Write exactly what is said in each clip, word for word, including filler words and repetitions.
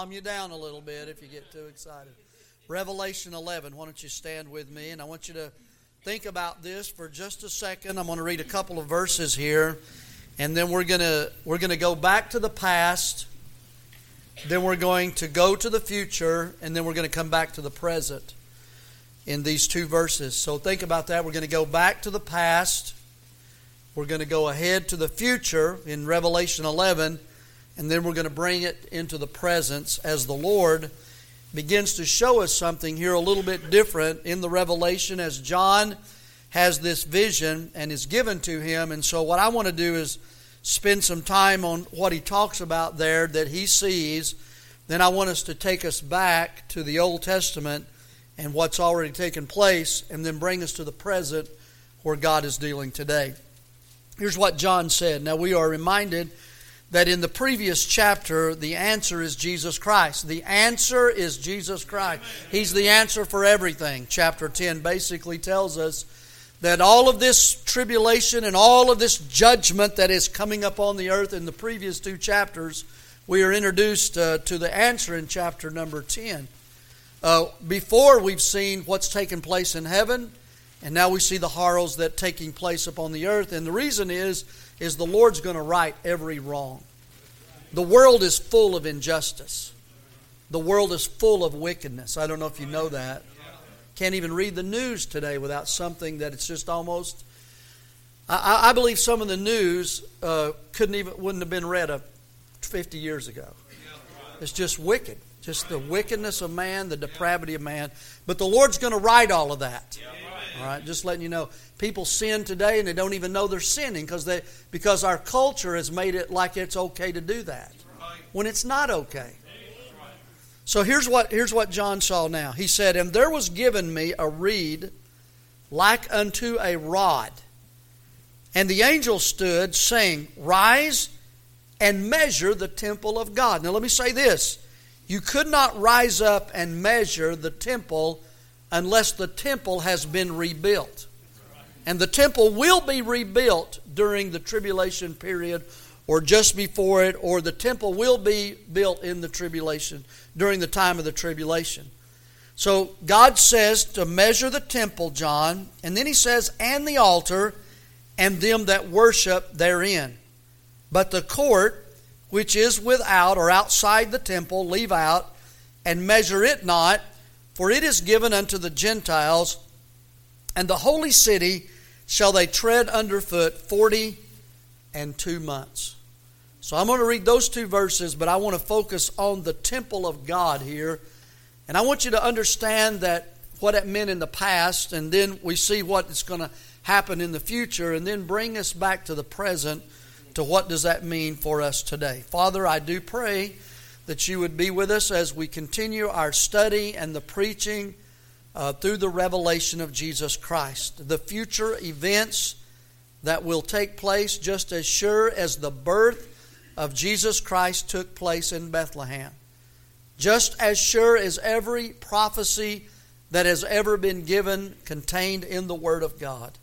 Calm you down a little bit if you get too excited. Revelation eleven. Why don't you stand with me? And I want you to think about this for just a second. I'm going to read a couple of verses here, and then we're going to we're going to go back to the past. Then we're going to go to the future, and then we're going to come back to the present in these two verses. So think about that. We're going to go back to the past. We're going to go ahead to the future in Revelation eleven. And then we're going to bring it into the presence as the Lord begins to show us something here a little bit different in the Revelation as John has this vision and is given to him. And so what I want to do is spend some time on what he talks about there that he sees. Then I want us to take us back to the Old Testament and what's already taken place, and then bring us to the present where God is dealing today. Here's what John said. Now we are reminded that in the previous chapter, the answer is Jesus Christ. The answer is Jesus Christ. He's the answer for everything. Chapter ten basically tells us that all of this tribulation and all of this judgment that is coming upon the earth in the previous two chapters, we are introduced uh, to the answer in chapter number ten. Uh, before we've seen what's taken place in heaven, and now we see the horrors that are taking place upon the earth. And the reason is, is the Lord's going to right every wrong. The world is full of injustice. The world is full of wickedness. I don't know if you know that. Can't even read the news today without something that it's just almost... I, I believe some of the news uh, couldn't even wouldn't have been read a fifty years ago. It's just wicked. Just the wickedness of man, the depravity of man. But the Lord's going to right all of that. All right, just letting you know. People sin today and they don't even know they're sinning because they because our culture has made it like it's okay to do that when it's not okay. So here's what here's what John saw now. He said, "And there was given me a reed like unto a rod. And the angel stood, saying, Rise and measure the temple of God." Now let me say this. You could not rise up and measure the temple unless the temple has been rebuilt. And the temple will be rebuilt during the tribulation period or just before it, or the temple will be built in the tribulation, during the time of the tribulation. So God says to measure the temple, John, and then he says, and the altar, and them that worship therein. But the court, which is without or outside the temple, leave out, and measure it not, for it is given unto the Gentiles, and the holy city shall they tread underfoot forty and two months. So I'm going to read those two verses, but I want to focus on the temple of God here. And I want you to understand that what it meant in the past, and then we see what is going to happen in the future, and then bring us back to the present to what does that mean for us today. Father, I do pray that you would be with us as we continue our study and the preaching uh, through the revelation of Jesus Christ. The future events that will take place just as sure as the birth of Jesus Christ took place in Bethlehem. Just as sure as every prophecy that has ever been given contained in the Word of God.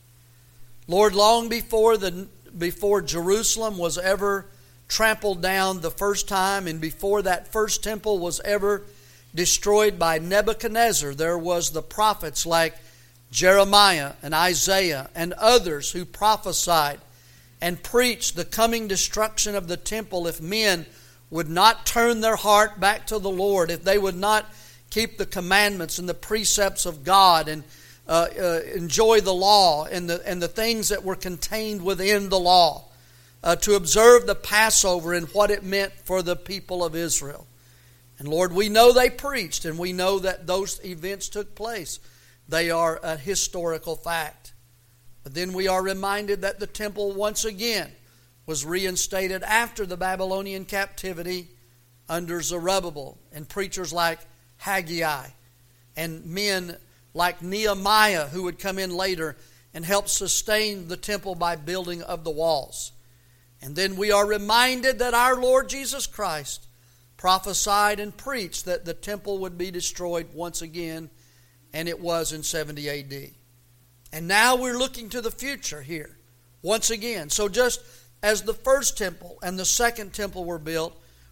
Lord, long before the before Jerusalem was ever trampled down the first time, and before that first temple was ever destroyed by Nebuchadnezzar, there was the prophets like Jeremiah and Isaiah and others who prophesied and preached the coming destruction of the temple if men would not turn their heart back to the Lord, if they would not keep the commandments and the precepts of God and uh, uh, enjoy the law and the, and the things that were contained within the law. Uh, to observe the Passover and what it meant for the people of Israel. And Lord, we know they preached, and we know that those events took place. They are a historical fact. But then we are reminded that the temple once again was reinstated after the Babylonian captivity under Zerubbabel, and preachers like Haggai and men like Nehemiah who would come in later and help sustain the temple by building of the walls. And then we are reminded that our Lord Jesus Christ prophesied and preached that the temple would be destroyed once again, and it was in seventy A D. And now we're looking to the future here, once again. So just as the first temple and the second temple were built,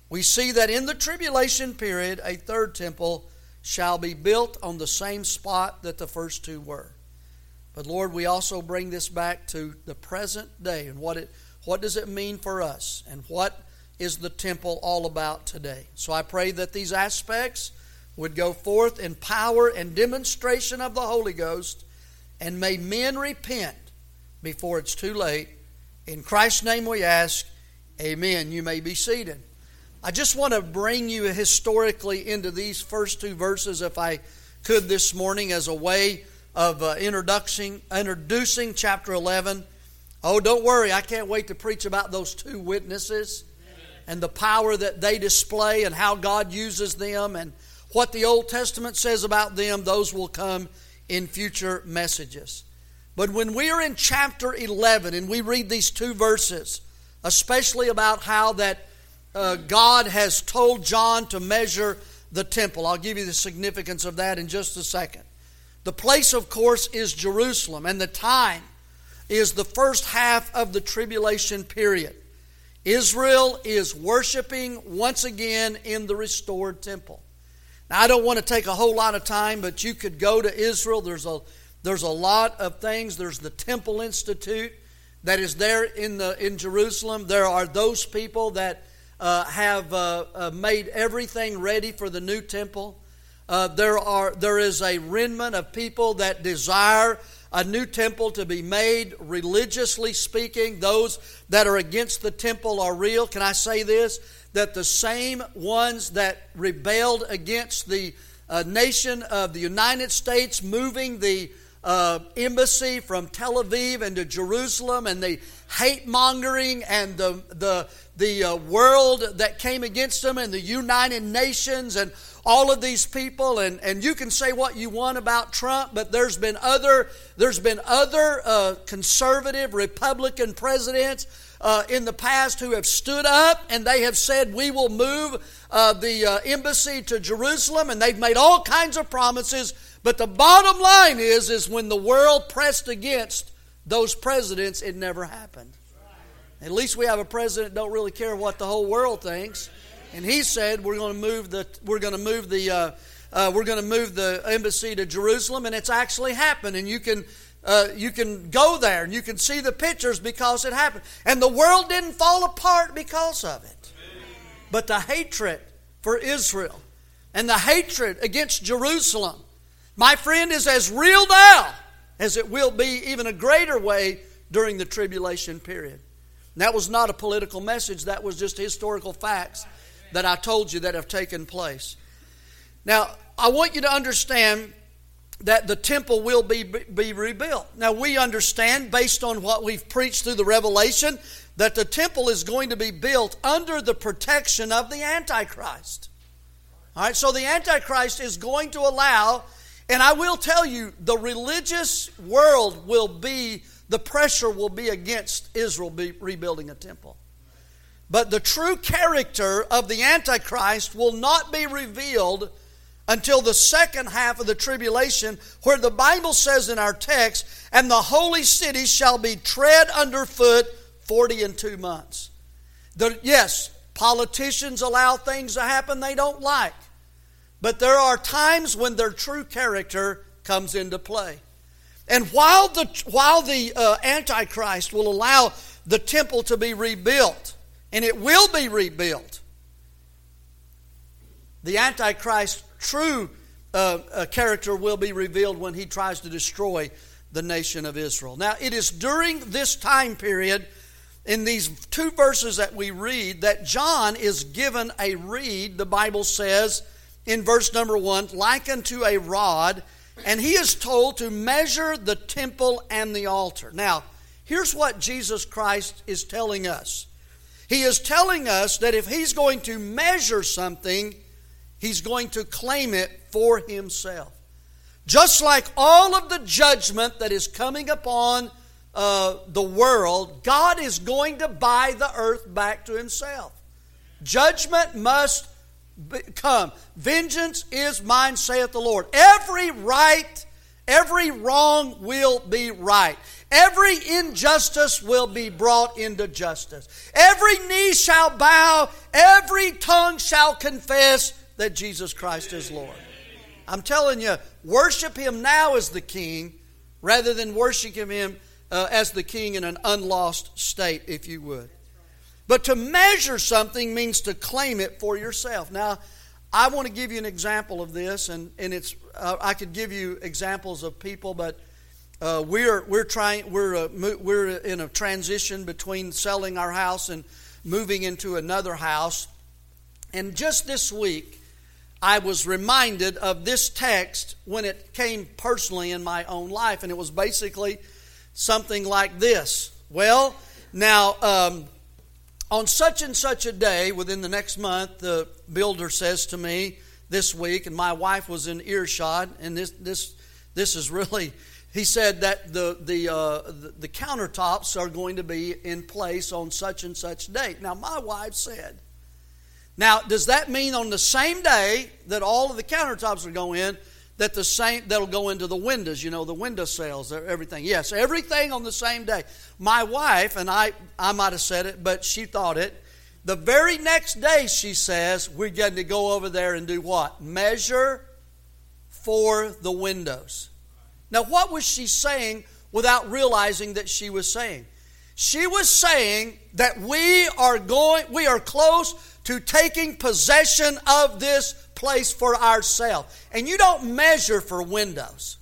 we see that in the tribulation period, a third temple shall be built on the same spot that the first two were. But Lord, we also bring this back to the present day and what it what does it mean for us and what is the temple all about today. So I pray that these aspects would go forth in power and demonstration of the Holy Ghost, and may men repent before it's too late. In Christ's name we ask, amen. You may be seated. I just want to bring you historically into these first two verses, if I could, this morning, as a way of uh, introducing, introducing chapter eleven. Oh, don't worry, I can't wait to preach about those two witnesses and the power that they display and how God uses them and what the Old Testament says about them. Those will come in future messages. But when we are in chapter eleven and we read these two verses, especially about how that uh, God has told John to measure the temple. I'll give you the significance of that in just a second. The place, of course, is Jerusalem, and the time is the first half of the tribulation period. Israel is worshiping once again in the restored temple. Now, I don't want to take a whole lot of time, but you could go to Israel. There's a there's a lot of things. There's the Temple Institute that is there in the in Jerusalem. There are those people that uh, have uh, uh, made everything ready for the new temple. Uh, there are there is a remnant of people that desire a new temple to be made. Religiously speaking, those that are against the temple are real. Can I say this? That the same ones that rebelled against the uh, nation of the United States, moving the uh, embassy from Tel Aviv into Jerusalem, and the hate mongering and the the the uh, world that came against them, and the United Nations, and all of these people, and, and you can say what you want about Trump, but there's been other there's been other uh, conservative Republican presidents uh, in the past who have stood up and they have said we will move uh, the uh, embassy to Jerusalem, and they've made all kinds of promises. But the bottom line is, is when the world pressed against those presidents, it never happened. At least we have a president that don't really care what the whole world thinks. And he said we're going to move the we're going to move the uh, uh, we're going to move the embassy to Jerusalem, and it's actually happened. And you can uh, you can go there and you can see the pictures because it happened. And the world didn't fall apart because of it. But the hatred for Israel and the hatred against Jerusalem, my friend, is as real now as it will be even a greater way during the tribulation period. And that was not a political message. That was just historical facts that I told you that have taken place. Now, I want you to understand that the temple will be, be rebuilt. Now, we understand, based on what we've preached through the Revelation, that the temple is going to be built under the protection of the Antichrist. All right, so the Antichrist is going to allow, and I will tell you, the religious world will be, the pressure will be against Israel be rebuilding a temple. But the true character of the Antichrist will not be revealed until the second half of the tribulation, where the Bible says in our text, and the holy city shall be tread underfoot forty and two months. The, yes, politicians allow things to happen they don't like. But there are times when their true character comes into play. And while the, while the uh, Antichrist will allow the temple to be rebuilt, and it will be rebuilt, the Antichrist's true uh, uh, character will be revealed when he tries to destroy the nation of Israel. Now, it is during this time period, in these two verses that we read, that John is given a reed, the Bible says in verse number one, like unto a rod, and he is told to measure the temple and the altar. Now, here's what Jesus Christ is telling us. He is telling us that if he's going to measure something, he's going to claim it for himself. Just like all of the judgment that is coming upon uh, the world, God is going to buy the earth back to himself. Judgment must come. Vengeance is mine, saith the Lord. Every right, every wrong will be right. Every injustice will be brought into justice. Every knee shall bow, every tongue shall confess that Jesus Christ is Lord. I'm telling you, worship Him now as the King rather than worshiping Him uh, as the King in an unlost state, if you would. But to measure something means to claim it for yourself. Now, I want to give you an example of this, and, and it's uh, I could give you examples of people, but uh, we're we're trying we're uh, mo- we're in a transition between selling our house and moving into another house. And just this week, I was reminded of this text when it came personally in my own life, and it was basically something like this. Well, now, um, on such and such a day, within the next month, the builder says to me this week, and my wife was in earshot, and this this this is really, he said that the the uh, the, the countertops are going to be in place on such and such date. Now, my wife said, now, does that mean on the same day that all of the countertops will go in, that the same that'll go into the windows, you know, the window sills, everything? Yes, everything on the same day. My wife, and I, I might have said it, but she thought it. The very next day, she says, we're going to go over there and do what? Measure for the windows. Now, what was she saying without realizing that she was saying? She was saying that we are going, we are close to taking possession of this place for ourselves. And you don't measure for windows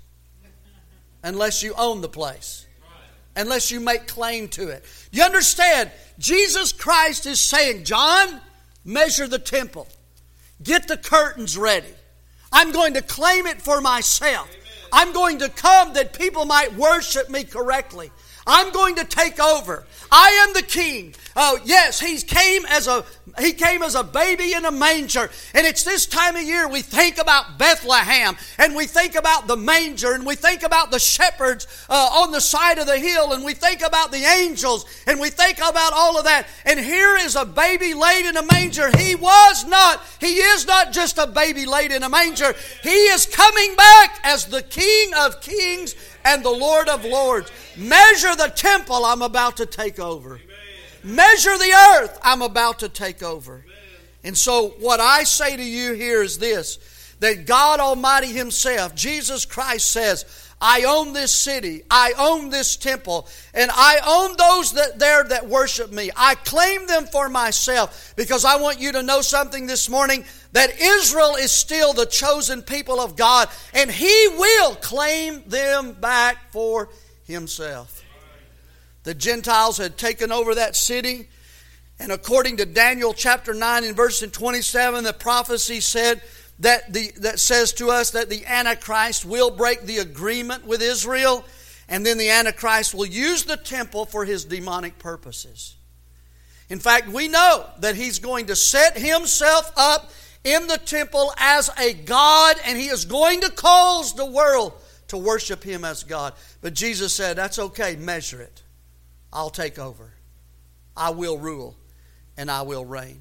unless you own the place, unless you make claim to it. You understand? Jesus Christ is saying, John, measure the temple. Get the curtains ready. I'm going to claim it for myself. I'm going to come that people might worship me correctly. I'm going to take over. I am the King. Oh, yes, he came as a he came as a baby in a manger. And it's this time of year we think about Bethlehem, and we think about the manger, and we think about the shepherds uh, on the side of the hill, and we think about the angels, and we think about all of that. And here is a baby laid in a manger. He was not, he is not just a baby laid in a manger. He is coming back as the King of kings and the Lord of lords. Measure the temple, I'm about to take over. Measure the earth, I'm about to take over. And so what I say to you here is this, that God Almighty Himself, Jesus Christ says, I own this city, I own this temple, and I own those that there that worship me. I claim them for myself, because I want you to know something this morning, that Israel is still the chosen people of God, and He will claim them back for Himself. The Gentiles had taken over that city, and according to Daniel chapter nine and verse twenty-seven, the prophecy said that the that says to us that the Antichrist will break the agreement with Israel, and then the Antichrist will use the temple for his demonic purposes. In fact, we know that he's going to set himself up in the temple as a God, and he is going to cause the world to worship him as God. But Jesus said, that's okay, measure it. I'll take over. I will rule, and I will reign.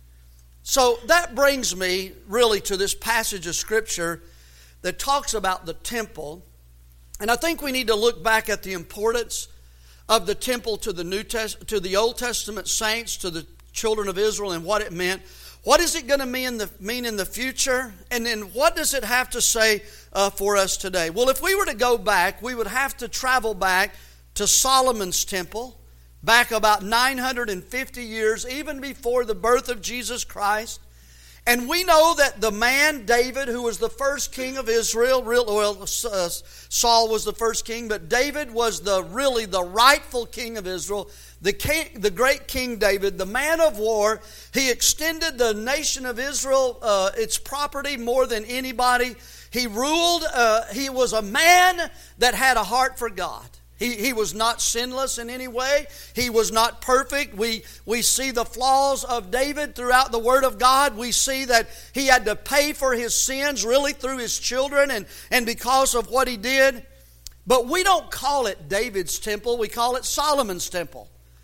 So that brings me really to this passage of Scripture that talks about the temple. And I think we need to look back at the importance of the temple to the New Test- to the Old Testament saints, to the children of Israel, and what it meant. What is it going to mean, the, mean in the future? And then what does it have to say uh, for us today? Well, if we were to go back, we would have to travel back to Solomon's temple, back about nine hundred fifty years, even before the birth of Jesus Christ. And we know that the man David, who was the first king of Israel, real well, uh, Saul was the first king, but David was the really the rightful king of Israel. The king, the great King David, the man of war, he extended the nation of Israel, uh, its property, more than anybody. He ruled. Uh, he was a man that had a heart for God. He, he was not sinless in any way. He was not perfect. We, we see the flaws of David throughout the Word of God. We see that he had to pay for his sins really through his children and, and because of what he did. But we don't call it David's temple. We call it Solomon's temple.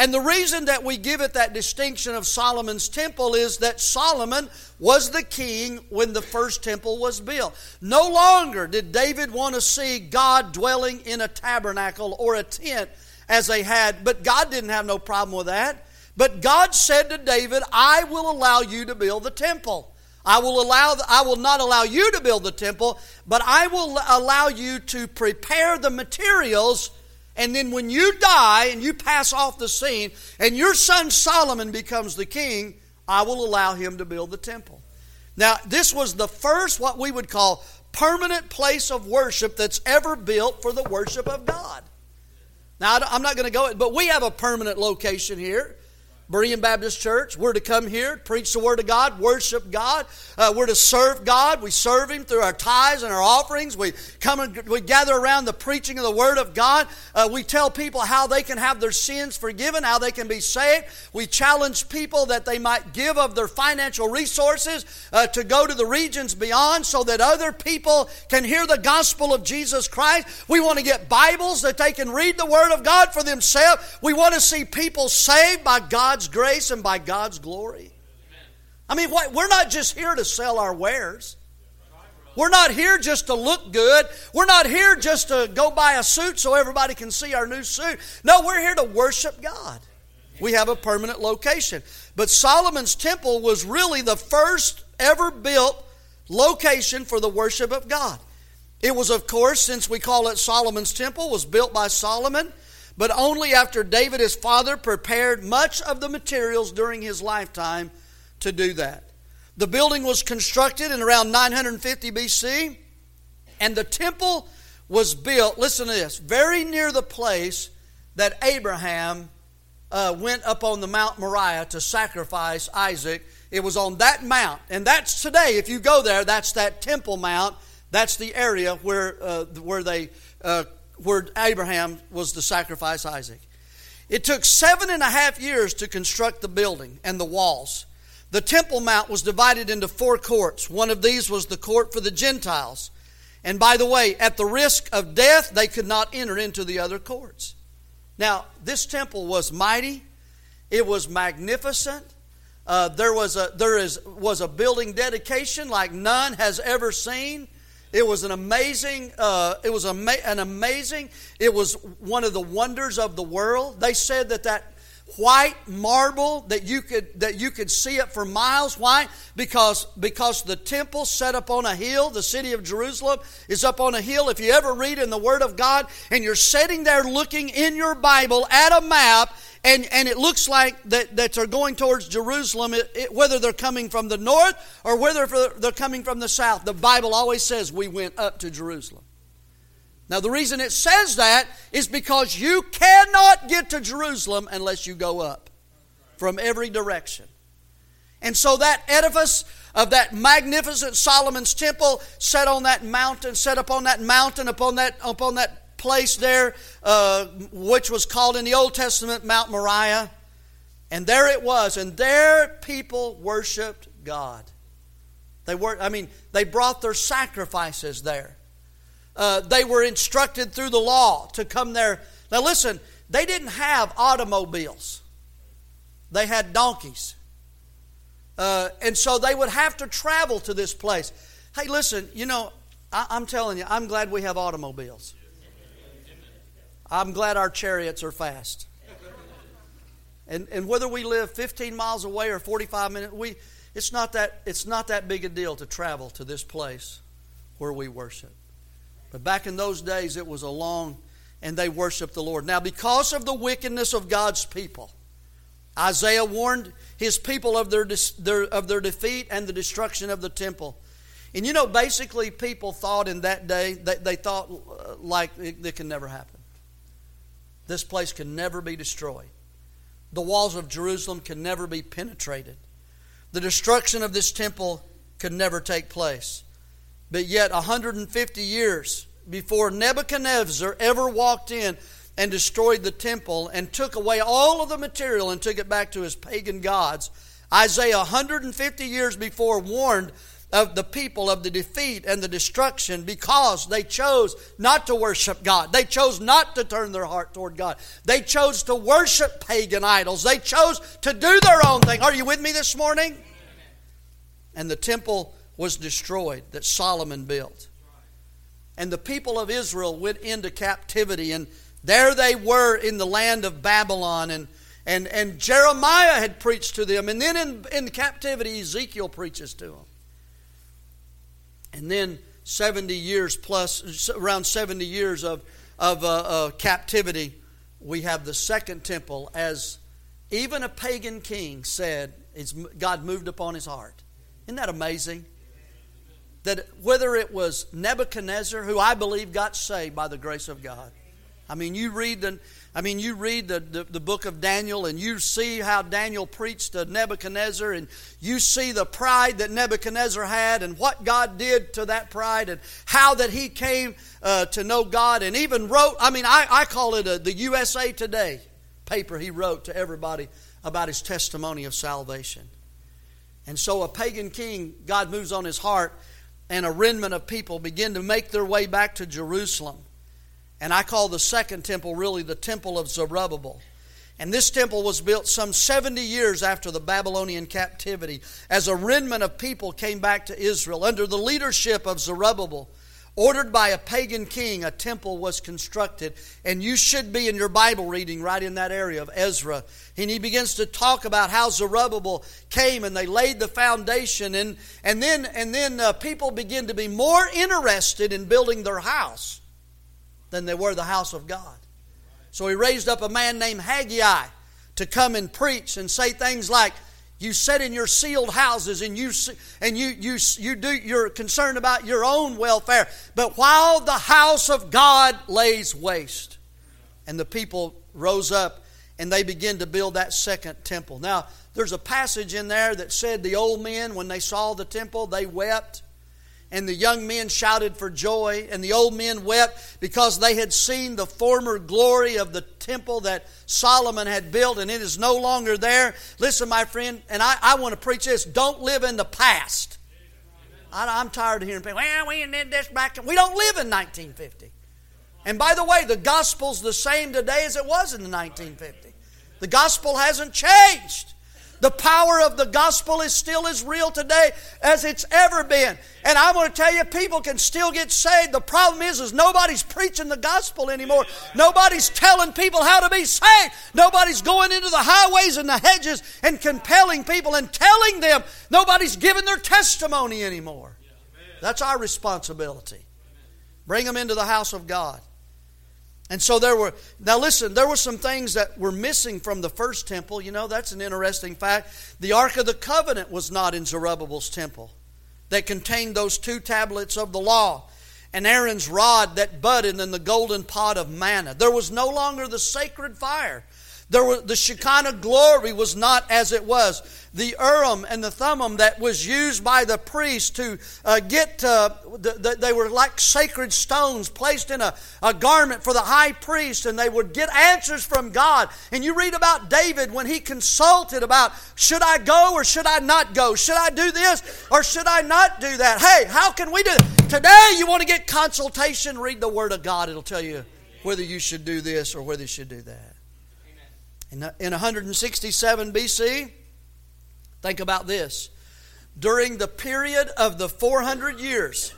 And the reason that we give it that distinction of Solomon's temple is that Solomon was the king when the first temple was built. No longer did David want to see God dwelling in a tabernacle or a tent as they had, but God didn't have no problem with that. But God said to David, I will allow you to build the temple. I will allow. I will not allow you to build the temple, but I will allow you to prepare the materials. And then when you die and you pass off the scene and your son Solomon becomes the king, I will allow him to build the temple. Now, this was the first, what we would call, permanent place of worship that's ever built for the worship of God. Now, I'm not going to go, but we have a permanent location here. Berean Baptist Church. We're to come here, preach the Word of God, worship God. Uh, we're to serve God. We serve Him through our tithes and our offerings. We come and we gather around the preaching of the Word of God. Uh, we tell people how they can have their sins forgiven, how they can be saved. We challenge people that they might give of their financial resources uh, to go to the regions beyond so that other people can hear the gospel of Jesus Christ. We want to get Bibles that they can read the Word of God for themselves. We want to see people saved by God. God's grace and by God's glory. I mean, we're not just here to sell our wares. We're not here just to look good. We're not here just to go buy a suit so everybody can see our new suit. No, we're here to worship God. We have a permanent location. But Solomon's temple was really the first ever built location for the worship of God. It was, of course, since we call it Solomon's temple, was built by Solomon. But only after David, his father, prepared much of the materials during his lifetime to do that. The building was constructed in around nine hundred fifty B C, and the temple was built, listen to this, very near the place that Abraham uh, went up on the Mount Moriah to sacrifice Isaac. It was on that mount, and that's today, if you go there, that's that Temple Mount. That's the area where, uh, where they... Uh, where Abraham was to sacrifice Isaac. It took seven and a half years to construct the building and the walls. The Temple Mount was divided into four courts. One of these was the court for the Gentiles. And by the way, at the risk of death, they could not enter into the other courts. Now, this temple was mighty. It was magnificent. Uh, there was a there is was a building dedication like none has ever seen. It was an amazing, uh, it was ama- an amazing, it was one of the wonders of the world. They said that that white marble, that you could that you could see it for miles. Why? Because, because the temple set up on a hill, the city of Jerusalem is up on a hill. If you ever read in the Word of God and you're sitting there looking in your Bible at a map, And, and it looks like that, that they're going towards Jerusalem, it, it, whether they're coming from the north or whether they're coming from the south. The Bible always says we went up to Jerusalem. Now the reason it says that is because you cannot get to Jerusalem unless you go up from every direction. And so that edifice of that magnificent Solomon's temple set on that mountain, set upon that mountain, upon that upon that place there, uh, which was called in the Old Testament Mount Moriah. And there it was. And there people worshiped God. They were, I mean, they brought their sacrifices there. Uh, they were instructed through the law to come there. Now listen, they didn't have automobiles. They had donkeys. Uh, and so they would have to travel to this place. Hey, listen, you know, I, I'm telling you, I'm glad we have automobiles. I'm glad our chariots are fast. And and whether we live fifteen miles away or forty-five minutes, we it's not that it's not that big a deal to travel to this place where we worship. But back in those days it was a long, and they worshiped the Lord. Now because of the wickedness of God's people, Isaiah warned his people of their, their of their defeat and the destruction of the temple. And you know, basically people thought in that day, they, they thought like it, it can never happen. This place can never be destroyed. The walls of Jerusalem can never be penetrated. The destruction of this temple could never take place. But yet one hundred fifty years before Nebuchadnezzar ever walked in and destroyed the temple and took away all of the material and took it back to his pagan gods, Isaiah one hundred fifty years before warned of the people of the defeat and the destruction because they chose not to worship God. They chose not to turn their heart toward God. They chose to worship pagan idols. They chose to do their own thing. Are you with me this morning? And the temple was destroyed that Solomon built. And the people of Israel went into captivity, and there they were in the land of Babylon, and and, and Jeremiah had preached to them, and then in, in captivity Ezekiel preaches to them. And then seventy years plus, around seventy years of, of uh, uh, captivity, we have the second temple, as even a pagan king said, it's, God moved upon his heart. Isn't that amazing? That whether it was Nebuchadnezzar, who I believe got saved by the grace of God. I mean, you read the, I mean, you read the, the, the book of Daniel, and you see how Daniel preached to Nebuchadnezzar, and you see the pride that Nebuchadnezzar had, and what God did to that pride, and how that he came uh, to know God, and even wrote, I mean, I, I call it a, the U S A Today paper he wrote to everybody about his testimony of salvation. And so a pagan king, God moves on his heart, and a remnant of people begin to make their way back to Jerusalem. And I call the second temple really the temple of Zerubbabel. And this temple was built some seventy years after the Babylonian captivity, as a remnant of people came back to Israel. Under the leadership of Zerubbabel, ordered by a pagan king, a temple was constructed. And you should be in your Bible reading right in that area of Ezra. And he begins to talk about how Zerubbabel came and they laid the foundation. And, and then, and then uh, people begin to be more interested in building their house than they were the house of God. So he raised up a man named Haggai to come and preach and say things like, you sit in your sealed houses and you and you you you do you're concerned about your own welfare, but while the house of God lays waste. And the people rose up and they began to build that second temple. Now, there's a passage in there that said the old men, when they saw the temple, they wept. And the young men shouted for joy, and the old men wept because they had seen the former glory of the temple that Solomon had built, and it is no longer there. Listen, my friend, and I, I want to preach this, don't live in the past. I, I'm tired of hearing people, well, we did this back. We don't live in nineteen fifty. And by the way, the gospel's the same today as it was in the nineteen fifty. The gospel hasn't changed. The power of the gospel is still as real today as it's ever been. And I want to tell you, people can still get saved. The problem is, is nobody's preaching the gospel anymore. Nobody's telling people how to be saved. Nobody's going into the highways and the hedges and compelling people and telling them. Nobody's giving their testimony anymore. That's our responsibility. Bring them into the house of God. And so there were, now listen, there were some things that were missing from the first temple. You know, that's an interesting fact. The Ark of the Covenant was not in Zerubbabel's temple. That contained those two tablets of the law, and Aaron's rod that budded, and the golden pot of manna. There was no longer the sacred fire. There was, the Shekinah glory was not as it was. The Urim and the Thummim that was used by the priest to uh, get, uh, the, the, they were like sacred stones placed in a, a garment for the high priest, and they would get answers from God. And you read about David when he consulted about, should I go or should I not go? Should I do this or should I not do that? Hey, how can we do it? Today you want to get consultation, read the Word of God. It'll tell you whether you should do this or whether you should do that. In one hundred sixty-seven B C, think about this. During the period of the four hundred years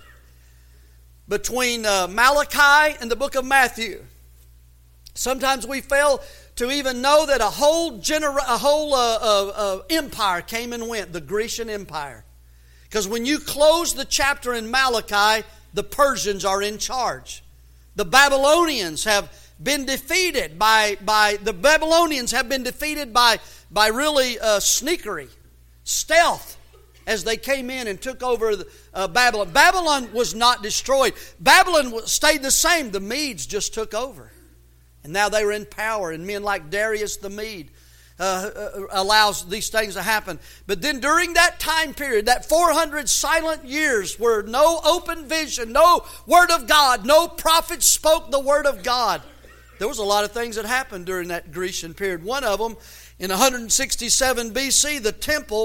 between uh, Malachi and the book of Matthew, sometimes we fail to even know that a whole genera- a whole uh, uh, uh, empire came and went, the Grecian Empire. Because when you close the chapter in Malachi, the Persians are in charge. The Babylonians have been defeated by, by the Babylonians have been defeated by, by really uh, sneakery, stealth, as they came in and took over the, uh, Babylon. Babylon was not destroyed. Babylon stayed the same. The Medes just took over. And now they were in power, and men like Darius the Mede uh, uh, allows these things to happen. But then during that time period, that four hundred silent years where no open vision, no Word of God, no prophet spoke the Word of God, there was a lot of things that happened during that Grecian period. One of them, in one hundred sixty-seven B C, the temple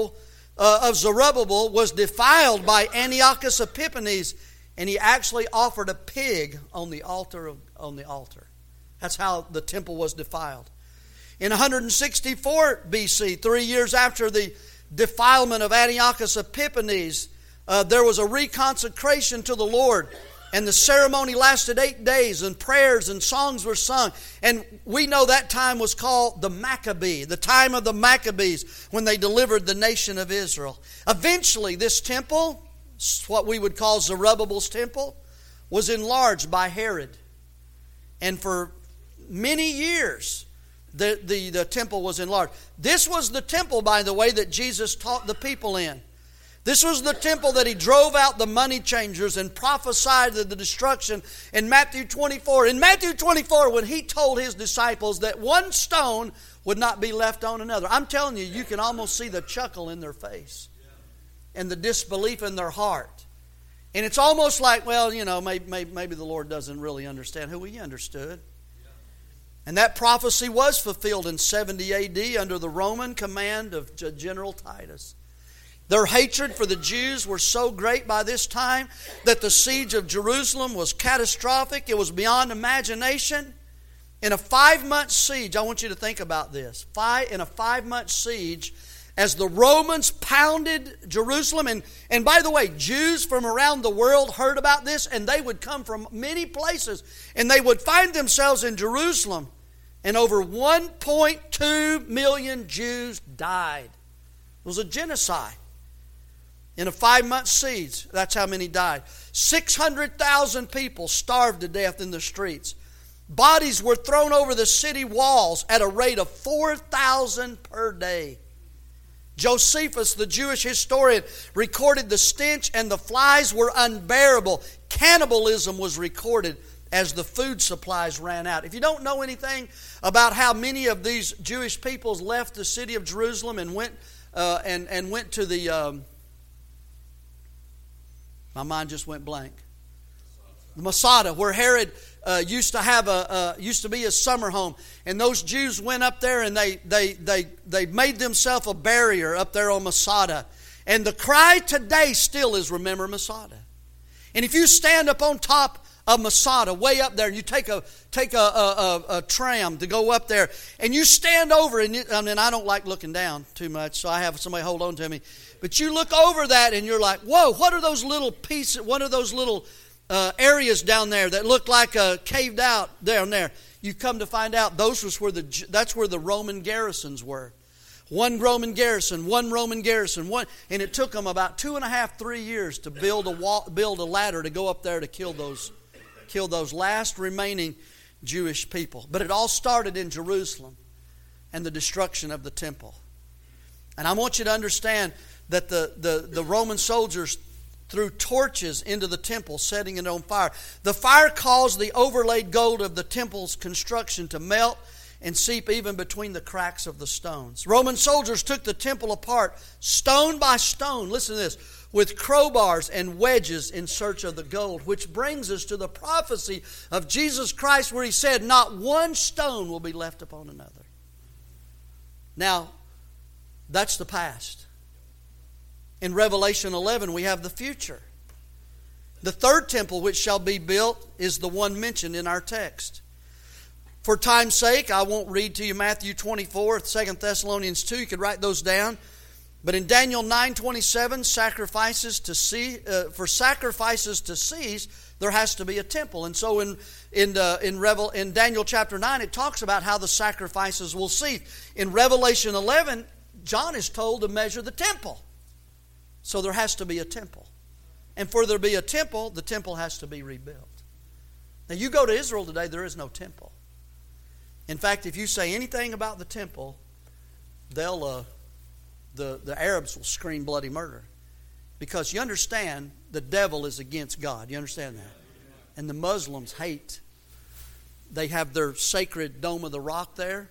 uh, of Zerubbabel was defiled by Antiochus Epiphanes, and he actually offered a pig on the altar of, on the altar. That's how the temple was defiled. In one sixty-four B C, three years after the defilement of Antiochus Epiphanes, uh, there was a reconsecration to the Lord. And the ceremony lasted eight days, and prayers and songs were sung. And we know that time was called the Maccabee, the time of the Maccabees, when they delivered the nation of Israel. Eventually, this temple, what we would call Zerubbabel's temple, was enlarged by Herod. And for many years, the, the, the temple was enlarged. This was the temple, by the way, that Jesus taught the people in. This was the temple that he drove out the money changers and prophesied of the destruction in Matthew twenty-four. In Matthew twenty-four, when he told his disciples that one stone would not be left on another, I'm telling you, you can almost see the chuckle in their face and the disbelief in their heart. And it's almost like, well, you know, maybe, maybe, maybe the Lord doesn't really understand who he understood. And that prophecy was fulfilled in seventy A D under the Roman command of General Titus. Their hatred for the Jews were so great by this time that the siege of Jerusalem was catastrophic. It was beyond imagination. In a five-month siege, I want you to think about this. Five, in a five-month siege, as the Romans pounded Jerusalem, and, and by the way, Jews from around the world heard about this, and they would come from many places, and they would find themselves in Jerusalem, and over one point two million Jews died. It was a genocide. In a five-month siege, that's how many died. six hundred thousand people starved to death in the streets. Bodies were thrown over the city walls at a rate of four thousand per day. Josephus, the Jewish historian, recorded the stench and the flies were unbearable. Cannibalism was recorded as the food supplies ran out. If you don't know anything about how many of these Jewish peoples left the city of Jerusalem and went uh, and, and went to the... Um, My mind just went blank. The Masada, where Herod uh, used to have a uh, used to be his summer home, and those Jews went up there and they they they they made themselves a barrier up there on Masada. And the cry today still is, remember Masada. And if you stand up on top of Masada, way up there, and you take a take a, a, a, a tram to go up there, and you stand over, and you, I mean, I don't like looking down too much, so I have somebody hold on to me. But you look over that, and you're like, whoa, what are those little pieces, what are those little uh, areas down there that look like uh, caved out down there? You come to find out, those was where the that's where the Roman garrisons were. One Roman garrison, one Roman garrison, one, and it took them about two and a half, three years to build a wall, build a ladder to go up there to kill those, kill those last remaining Jewish people. But it all started in Jerusalem and the destruction of the temple. And I want you to understand that the, the, the Roman soldiers threw torches into the temple, setting it on fire. The fire caused the overlaid gold of the temple's construction to melt and seep even between the cracks of the stones. Roman soldiers took the temple apart, stone by stone, listen to this, with crowbars and wedges in search of the gold, which brings us to the prophecy of Jesus Christ where he said, not one stone will be left upon another. Now, that's the past. In Revelation eleven, we have the future. The third temple which shall be built is the one mentioned in our text. For time's sake, I won't read to you Matthew twenty-four, Second Thessalonians two. You could write those down. But in Daniel nine twenty-seven, sacrifices to see, uh, for sacrifices to cease, there has to be a temple. And so in in uh, in, Revel, in Daniel chapter nine, it talks about how the sacrifices will cease. In Revelation eleven, John is told to measure the temple. So there has to be a temple. And for there to be a temple, the temple has to be rebuilt. Now you go to Israel today, there is no temple. In fact, if you say anything about the temple, they'll uh, the, the Arabs will scream bloody murder. Because you understand, the devil is against God. You understand that? And the Muslims hate. They have their sacred Dome of the Rock there.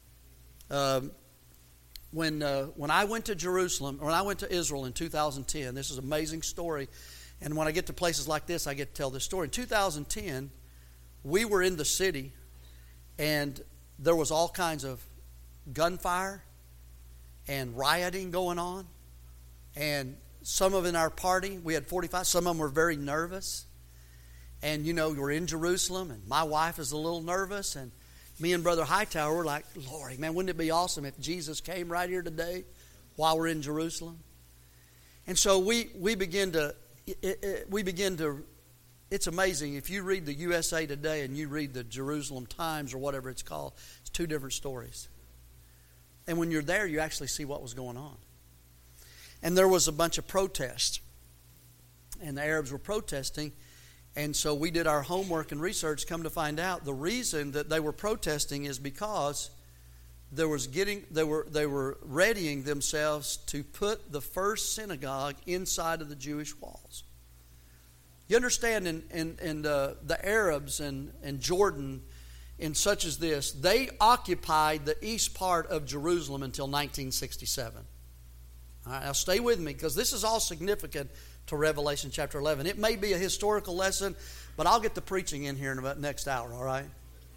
Um, When uh, when I went to Jerusalem, or when I went to Israel in two thousand ten, this is an amazing story. And when I get to places like this, I get to tell this story. In two thousand ten, we were in the city, and there was all kinds of gunfire and rioting going on. And some of in our party, we had forty-five. Some of them were very nervous. And, you know, we're in Jerusalem, and my wife is a little nervous. And me and Brother Hightower were like, Lord, man, wouldn't it be awesome if Jesus came right here today while we're in Jerusalem? And so we, we begin to, it, it, we begin to, it's amazing. If you read the U S A Today and you read the Jerusalem Times or whatever it's called, it's two different stories. And when you're there, you actually see what was going on. And there was a bunch of protests. And the Arabs were protesting. And so we did our homework and research. Come to find out, the reason that they were protesting is because there was getting they were they were readying themselves to put the first synagogue inside of the Jewish walls. You understand, in in, in uh, the Arabs and, and Jordan, in such as this, they occupied the east part of Jerusalem until nineteen sixty-seven. All right, now stay with me, because this is all significant to Revelation chapter eleven. It may be a historical lesson, but I'll get the preaching in here in about next hour, all right?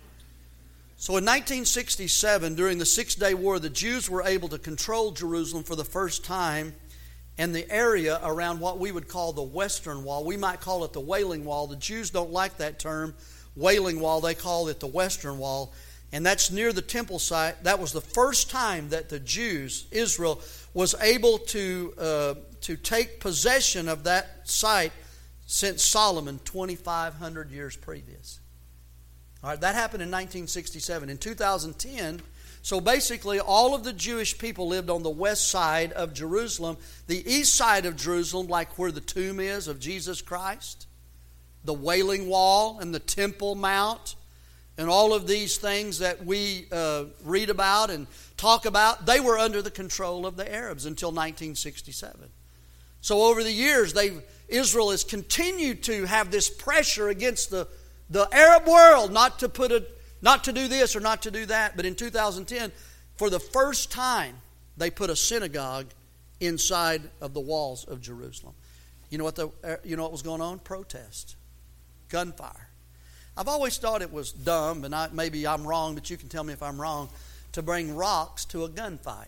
So in nineteen sixty-seven, during the Six-Day War, the Jews were able to control Jerusalem for the first time, and the area around what we would call the Western Wall, we might call it the Wailing Wall. The Jews don't like that term, Wailing Wall. They call it the Western Wall, and that's near the temple site. That was the first time that the Jews, Israel, was able to uh, to take possession of that site since Solomon, twenty-five hundred years previous. All right, that happened in nineteen sixty-seven. In two thousand ten, so basically all of the Jewish people lived on the west side of Jerusalem. The east side of Jerusalem, like where the tomb is of Jesus Christ, the Wailing Wall and the Temple Mount, and all of these things that we uh, read about and talk about, they were under the control of the Arabs until nineteen sixty-seven. So over the years, they Israel has continued to have this pressure against the, the Arab world not to put a not to do this or not to do that. But in two thousand ten, for the first time, they put a synagogue inside of the walls of Jerusalem. You know what the you know what was going on? Protest, gunfire. I've always thought it was dumb, and I, maybe I'm wrong, but you can tell me if I'm wrong, to bring rocks to a gunfight.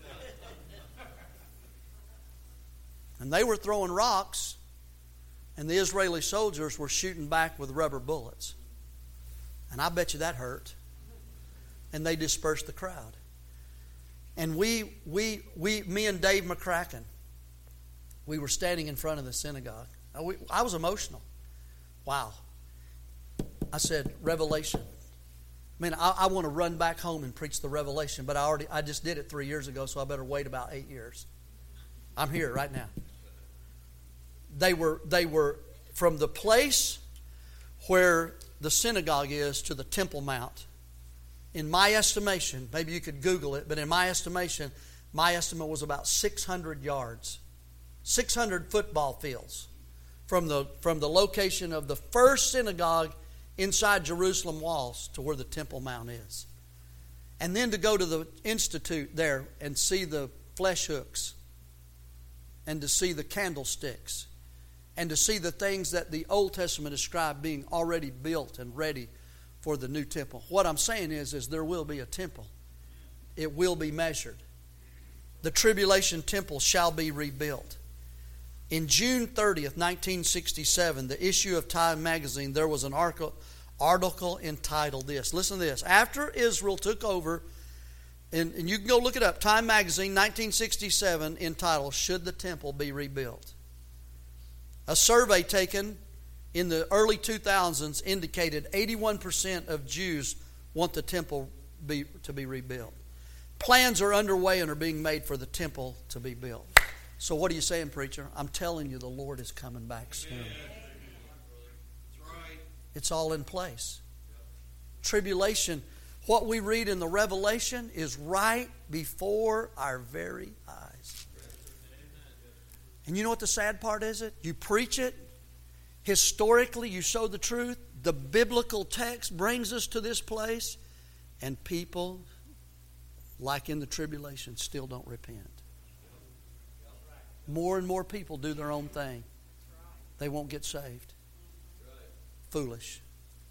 And they were throwing rocks, and the Israeli soldiers were shooting back with rubber bullets. And I bet you that hurt. And they dispersed the crowd. And we, we, we, me and Dave McCracken, we were standing in front of the synagogue. I, we, I was emotional. Wow. I said, Revelation. Man, I, I want to run back home and preach the Revelation, but I already I just did it three years ago, so I better wait about eight years. I'm here right now. They were they were from the place where the synagogue is to the Temple Mount. In my estimation, maybe you could Google it, but in my estimation, my estimate was about six hundred yards, six hundred football fields from the from the location of the first synagogue inside Jerusalem walls to where the Temple Mount is. And then to go to the Institute there and see the flesh hooks and to see the candlesticks and to see the things that the Old Testament described being already built and ready for the new temple. What I'm saying is, is there will be a temple. It will be measured. The tribulation temple shall be rebuilt. In June thirtieth, nineteen sixty-seven, the issue of Time magazine, there was an article, article entitled this. Listen to this. After Israel took over, and, and you can go look it up, Time magazine, nineteen sixty-seven, entitled, Should the Temple Be Rebuilt? A survey taken in the early two thousands indicated eighty-one percent of Jews want the temple be, to be rebuilt. Plans are underway and are being made for the temple to be built. So what are you saying, preacher? I'm telling you, the Lord is coming back soon. It's all in place. Tribulation, what we read in the Revelation is right before our very eyes. And you know what the sad part is? It you preach it. Historically, you show the truth. The biblical text brings us to this place. And people, like in the tribulation, still don't repent. More and more people do their own thing. They won't get saved. Foolish.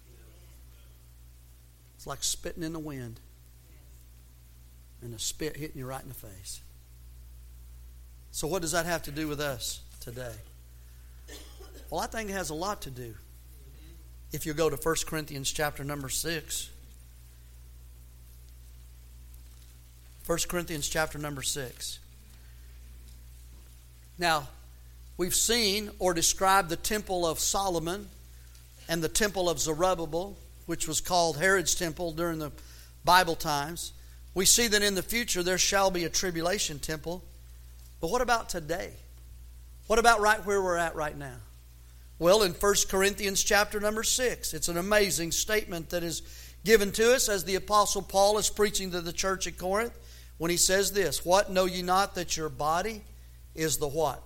It's like spitting in the wind. And a spit hitting you right in the face. So what does that have to do with us today? Well, I think it has a lot to do. If you go to First Corinthians chapter number six. First Corinthians chapter number six. Now, we've seen or described the temple of Solomon and the temple of Zerubbabel, which was called Herod's temple during the Bible times. We see that in the future there shall be a tribulation temple. But what about today? What about right where we're at right now? Well, in First Corinthians chapter number six, it's an amazing statement that is given to us as the Apostle Paul is preaching to the church at Corinth when he says this, "What, know ye not that your body is the what?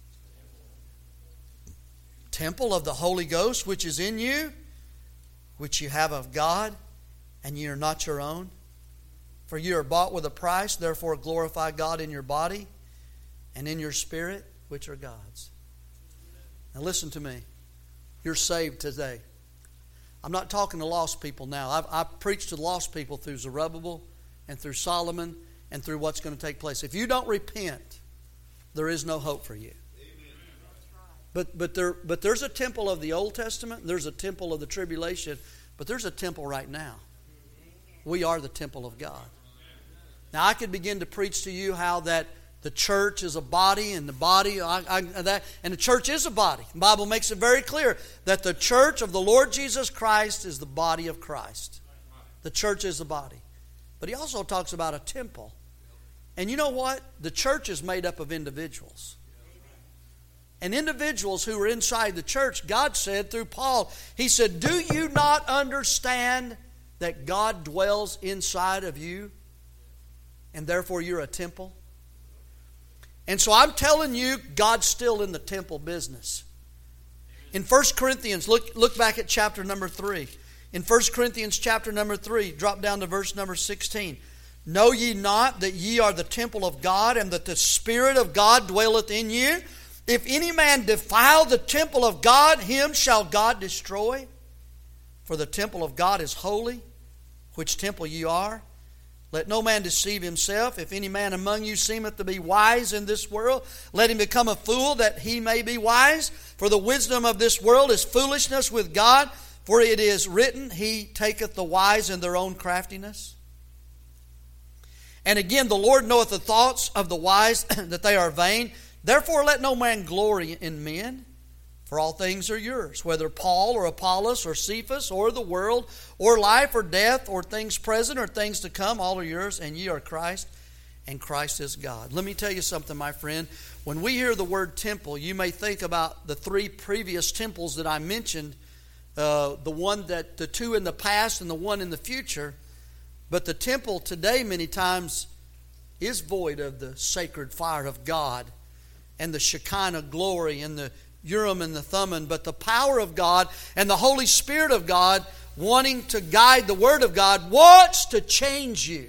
Temple of the Holy Ghost, which is in you, which you have of God, and ye are not your own? For you are bought with a price, therefore glorify God in your body and in your spirit, which are God's." Now listen to me. You're saved today. I'm not talking to lost people now. I've, I've preached to lost people through Zerubbabel and through Solomon and through what's going to take place. If you don't repent, there is no hope for you. But but there but there's a temple of the Old Testament, there's a temple of the tribulation, but there's a temple right now. We are the temple of God. Now I could begin to preach to you how that the church is a body, and the body, I, I, that, and the church is a body. The Bible makes it very clear that the church of the Lord Jesus Christ is the body of Christ. The church is the body. But he also talks about a temple. And you know what? The church is made up of individuals. And individuals who are inside the church, God said through Paul, He said, "Do you not understand that God dwells inside of you? And therefore you're a temple?" And so I'm telling you, God's still in the temple business. In First Corinthians, look, look back at chapter number three. In First Corinthians chapter number three, drop down to verse number sixteen. "Know ye not that ye are the temple of God, and that the Spirit of God dwelleth in you? If any man defile the temple of God, him shall God destroy. For the temple of God is holy, which temple ye are. Let no man deceive himself. If any man among you seemeth to be wise in this world, let him become a fool that he may be wise. For the wisdom of this world is foolishness with God. For it is written, He taketh the wise in their own craftiness. And again, the Lord knoweth the thoughts of the wise, that they are vain. Therefore let no man glory in men. For all things are yours, whether Paul or Apollos or Cephas or the world or life or death or things present or things to come, all are yours, and ye are Christ, and Christ is God." Let me tell you something, my friend. When we hear the word temple, you may think about the three previous temples that I mentioned, uh, the one that the two in the past and the one in the future. But the temple today many times is void of the sacred fire of God and the Shekinah glory and the Urim and the Thummim, but the power of God and the Holy Spirit of God wanting to guide the Word of God wants to change you.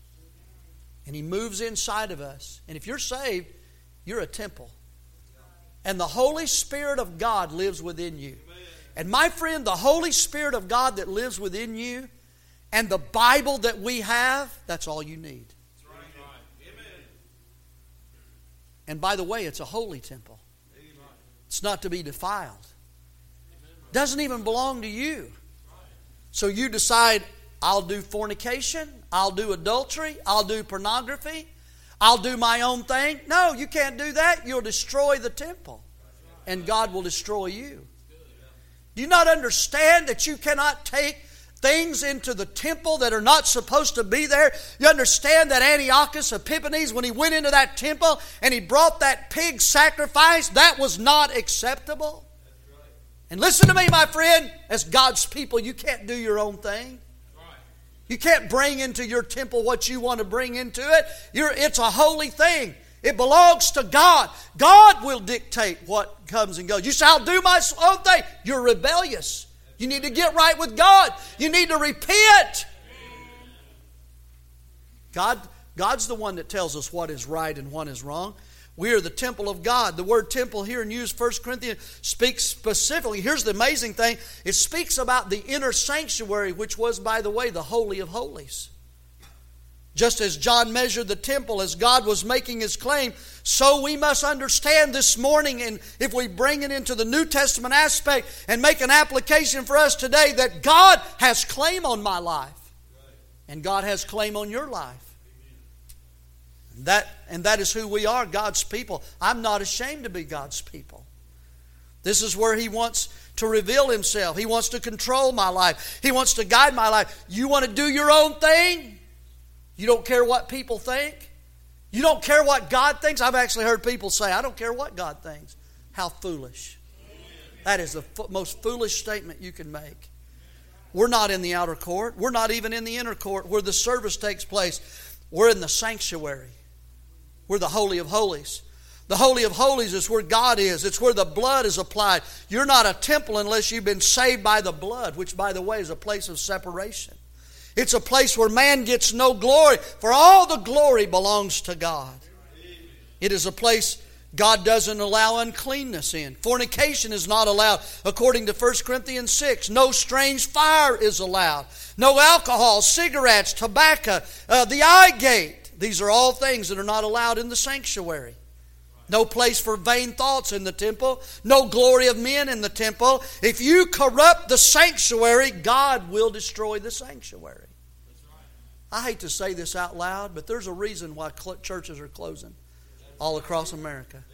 And He moves inside of us. And if you're saved, you're a temple. And the Holy Spirit of God lives within you. And my friend, the Holy Spirit of God that lives within you and the Bible that we have, that's all you need. And by the way, it's a holy temple. It's not to be defiled. It doesn't even belong to you. So you decide, I'll do fornication, I'll do adultery, I'll do pornography, I'll do my own thing. No, you can't do that. You'll destroy the temple. And God will destroy you. Do you not understand that you cannot take things into the temple that are not supposed to be there? You understand that Antiochus Epiphanes, when he went into that temple and he brought that pig sacrifice, that was not acceptable. And listen to me, my friend, as God's people, you can't do your own thing. You can't bring into your temple what you want to bring into it. You're, it's a holy thing. It belongs to God. God will dictate what comes and goes. You say, I'll do my own thing. You're rebellious. You need to get right with God. You need to repent. God, God's the one that tells us what is right and what is wrong. We are the temple of God. The word temple here in used First Corinthians speaks specifically. Here's the amazing thing. It speaks about the inner sanctuary, which was, by the way, the Holy of Holies. Just as John measured the temple as God was making his claim, so we must understand this morning, and if we bring it into the New Testament aspect and make an application for us today, that God has claim on my life. And God has claim on your life. And that, and that is who we are, God's people. I'm not ashamed to be God's people. This is where He wants to reveal Himself. He wants to control my life. He wants to guide my life. You want to do your own thing? You don't care what people think? You don't care what God thinks? I've actually heard people say, I don't care what God thinks. How foolish. That is the f- most foolish statement you can make. We're not in the outer court. We're not even in the inner court where the service takes place. We're in the sanctuary. We're the Holy of Holies. The Holy of Holies is where God is. It's where the blood is applied. You're not a temple unless you've been saved by the blood, which, by the way, is a place of separation. It's a place where man gets no glory, for all the glory belongs to God. It is a place God doesn't allow uncleanness in. Fornication is not allowed, according to First Corinthians six. No strange fire is allowed. No alcohol, cigarettes, tobacco, uh, the eye gate. These are all things that are not allowed in the sanctuary. No place for vain thoughts in the temple. No glory of men in the temple. If you corrupt the sanctuary, God will destroy the sanctuary. I hate to say this out loud, but there's a reason why churches are closing all across America.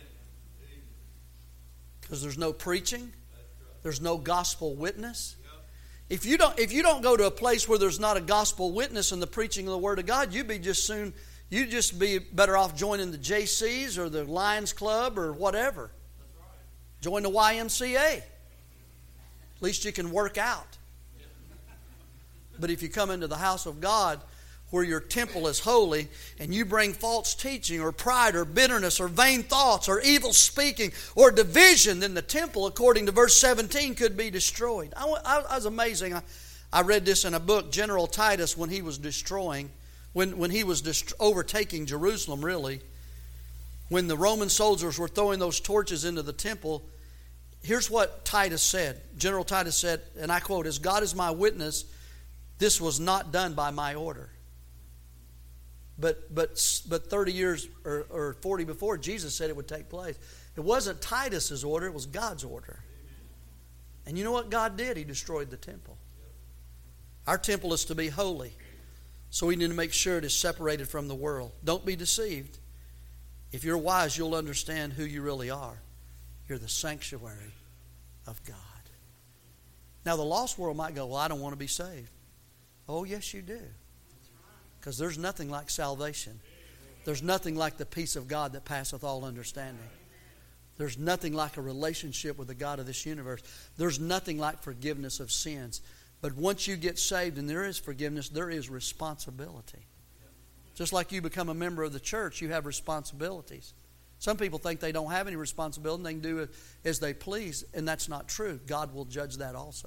Because there's no preaching. There's no gospel witness. If you don't, if you don't go to a place where there's not a gospel witness and the preaching of the Word of God, you'd be just soon... You'd just be better off joining the J Cs or the Lions Club or whatever. Join the Y M C A. At least you can work out. But if you come into the house of God where your temple is holy and you bring false teaching or pride or bitterness or vain thoughts or evil speaking or division, then the temple, according to verse seventeen, could be destroyed. I, I, I was amazing. I, I read this in a book. General Titus, when he was destroying When, when he was dist- overtaking Jerusalem, really, when the Roman soldiers were throwing those torches into the temple, here's what Titus said. General Titus said, and I quote, "As God is my witness, this was not done by my order." But but but thirty years or, or forty before, Jesus said it would take place. It wasn't Titus's order, it was God's order. And you know what God did? He destroyed the temple. Our temple is to be holy. So we need to make sure it is separated from the world. Don't be deceived. If you're wise, you'll understand who you really are. You're the sanctuary of God. Now, the lost world might go, well, I don't want to be saved. Oh, yes, you do. Because there's nothing like salvation. There's nothing like the peace of God that passeth all understanding. There's nothing like a relationship with the God of this universe. There's nothing like forgiveness of sins. But once you get saved and there is forgiveness, there is responsibility. Just like you become a member of the church, you have responsibilities. Some people think they don't have any responsibility and they can do it as they please, and that's not true. God will judge that also.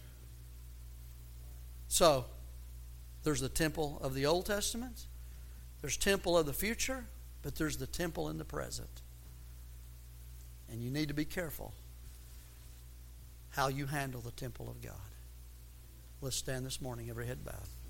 So, there's the temple of the Old Testament, there's temple of the future, but there's the temple in the present. And you need to be careful how you handle the temple of God. Let's stand this morning, every head bowed.